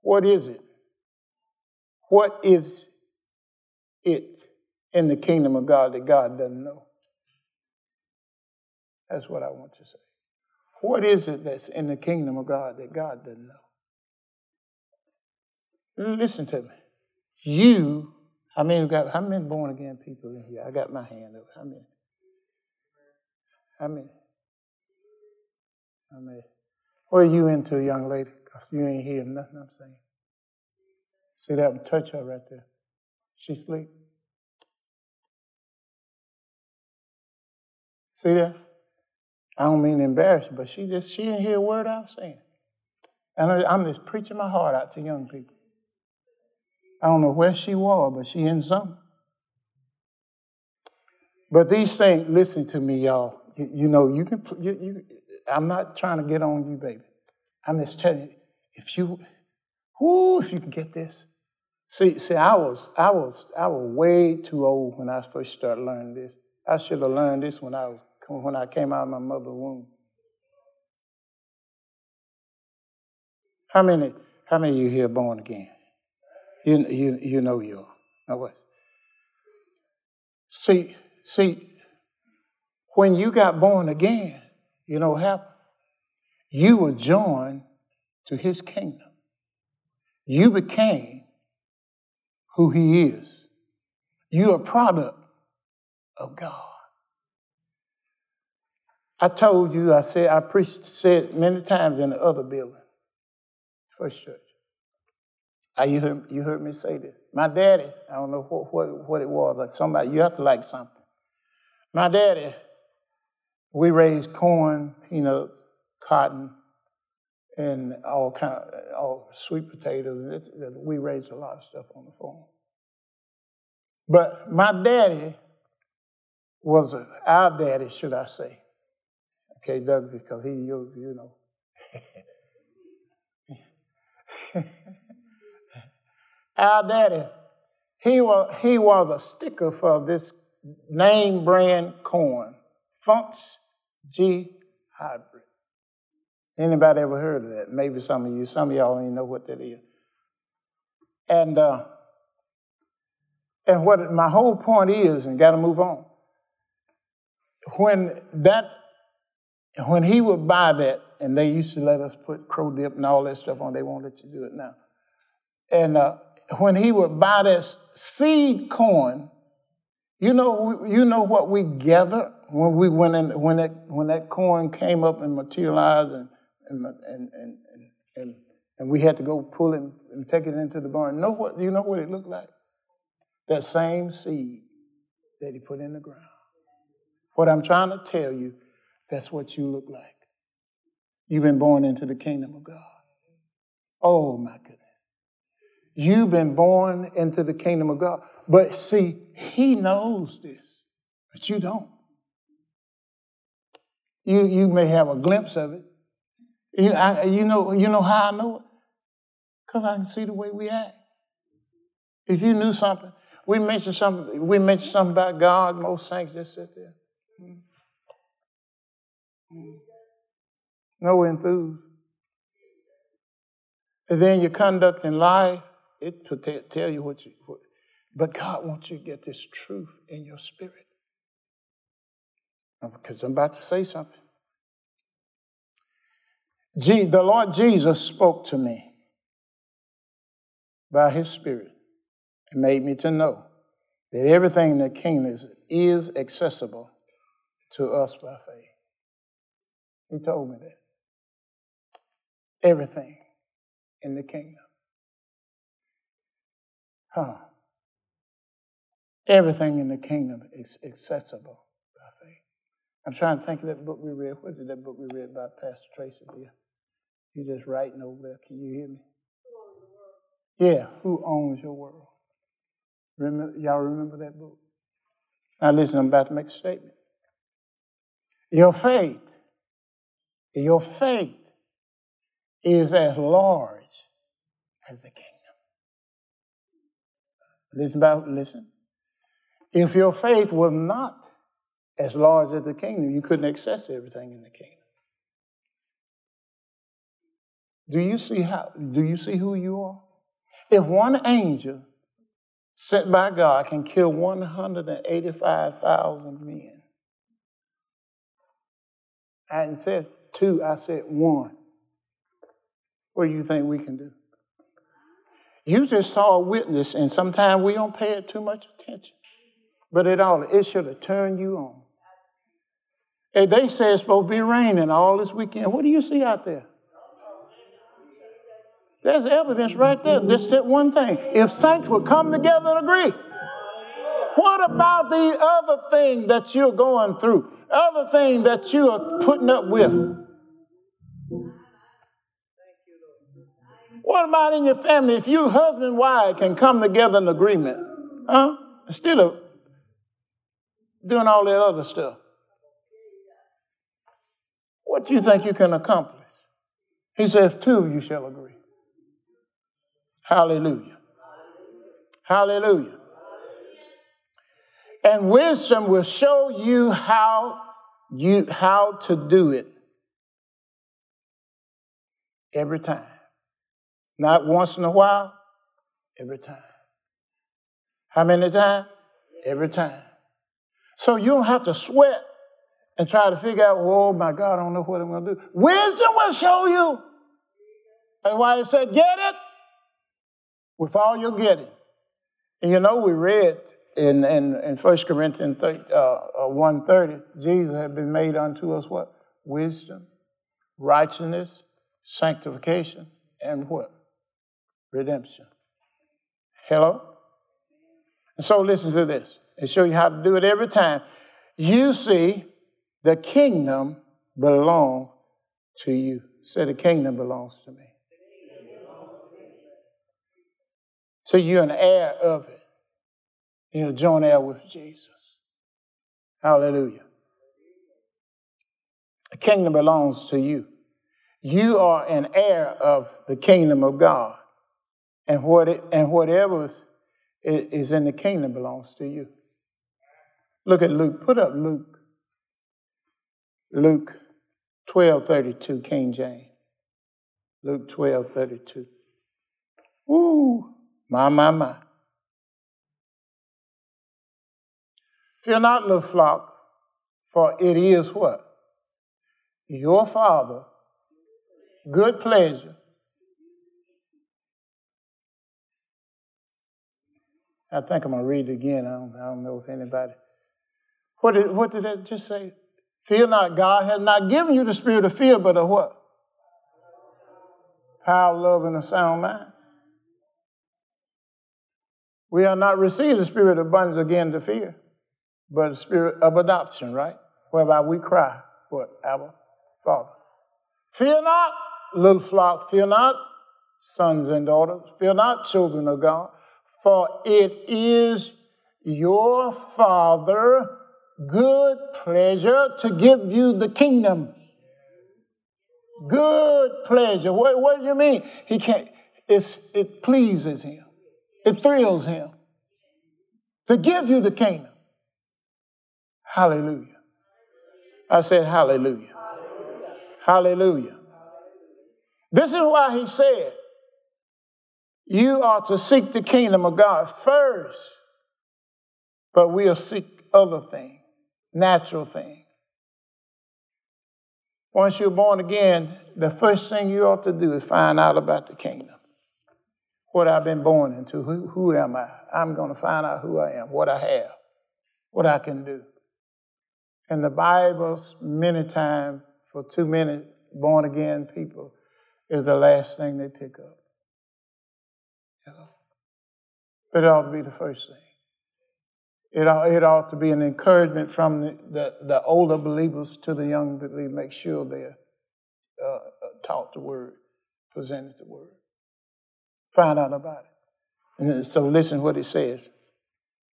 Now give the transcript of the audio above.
What is it? What is it in the kingdom of God that God doesn't know? That's what I want to say. What is it that's in the kingdom of God that God doesn't know? Listen to me. How many born again people in here? I got my hand up. How many? What are you into, young lady? Because you ain't hearing nothing I'm saying. See that and touch her right there. She sleep. See that? I don't mean to embarrass you, but she didn't hear a word I was saying. And I'm just preaching my heart out to young people. I don't know where she was, but she in something. But these things, listen to me, y'all. I'm not trying to get on you, baby. I'm just telling you, if you can get this. See, I was way too old when I first started learning this. I should have learned this when I came out of my mother's womb. How many of you here born again? You know you are. Now what? See, when you got born again, you know what happened? You were joined to his kingdom. You became who he is. You're a product of God. I told you, I said many times in the other building, First Church. You heard me say this. My daddy, I don't know what it was, like somebody, you have to like something. My daddy, we raised corn, peanuts, cotton, and all sweet potatoes. We raised a lot of stuff on the farm. But my daddy was our daddy, should I say. Okay, Doug, because you know. Our daddy, he was a sticker for this name brand corn, Funks G Hybrid. Anybody ever heard of that? Maybe some of y'all don't even know what that is. And what my whole point is, and got to move on. When he would buy that, and they used to let us put crow dip and all that stuff on, they won't let you do it now. And when he would buy that seed corn, you know what we gathered when we went in, when that corn came up and materialized, and we had to go pull it and take it into the barn. You know what it looked like? That same seed that he put in the ground. What I'm trying to tell you, that's what you look like. You've been born into the kingdom of God. Oh, my goodness. You've been born into the kingdom of God. But see, he knows this, but you don't. You may have a glimpse of it. You know how I know it? Because I can see the way we act. If you knew something, we mentioned something about God, most saints just sit there. No enthused. And then your conduct in life, it will tell you but God wants you to get this truth in your spirit. Because I'm about to say something. The Lord Jesus spoke to me by his spirit and made me to know that everything in the kingdom is accessible to us by faith. He told me that. Everything in the kingdom. Everything in the kingdom is accessible by faith. I'm trying to think of that book we read. What did that book we read about Pastor Tracy dear? You just writing over there. Can you hear me? Yeah, Who Owns Your World? Y'all remember that book? Now listen, I'm about to make a statement. Your faith is as large as the kingdom. Listen. If your faith was not as large as the kingdom, you couldn't access everything in the kingdom. Do you see who you are? If one angel sent by God can kill 185,000 men, I hadn't said two, I said one. What do you think we can do? You just saw a witness, and sometimes we don't pay it too much attention. But it should have turned you on. And they say it's supposed to be raining all this weekend. What do you see out there? There's evidence right there. Just that one thing. If saints would come together and agree, what about the other thing that you're going through? Other thing that you are putting up with? What about in your family? If you husband and wife can come together in agreement, instead of doing all that other stuff, what do you think you can accomplish? He says, two of you shall agree. Hallelujah. Hallelujah. And wisdom will show you how to do it every time. Not once in a while, every time. How many times? Every time. So you don't have to sweat and try to figure out, oh my God, I don't know what I'm going to do. Wisdom will show you. That's why it said, get it with all you're getting. And you know, we read in 1 Corinthians 1:30, Jesus had been made unto us what? Wisdom, righteousness, sanctification, and what? Redemption. Hello? And so listen to this and show you how to do it every time. You see, the kingdom belongs to you. Say, the kingdom belongs to me. So you're an heir of it. You're a joint heir with Jesus. Hallelujah. The kingdom belongs to you. You are an heir of the kingdom of God. And whatever is in the kingdom belongs to you. Look at Luke. Put up Luke. Luke 12:32, King James. Luke 12:32. Ooh, my. Fear not, little flock, for it is what? Your Father, good pleasure. I think I'm going to read it again. I don't know if anybody. What did that just say? Fear not, God has not given you the spirit of fear, but of what? Power, love, and a sound mind. We have not received the spirit of bondage again to fear, but the spirit of adoption, right? Whereby we cry, what? Abba, Father. Fear not, little flock, fear not, sons and daughters, fear not, children of God, for it is your Father good pleasure to give you the kingdom. Good pleasure. What do you mean? It pleases him. It thrills him to give you the kingdom. Hallelujah. I said hallelujah. Hallelujah. This is why he said, you are to seek the kingdom of God first, but we'll seek other things, natural things. Once you're born again, the first thing you ought to do is find out about the kingdom. What I've been born into, who am I? I'm going to find out who I am, what I have, what I can do. And the Bible, many times, for too many born-again people, is the last thing they pick up. You know? But it ought to be the first thing. It ought to be an encouragement from the older believers to the young believers. Make sure they're taught the word, presented the word. Find out about it. And so listen what it says.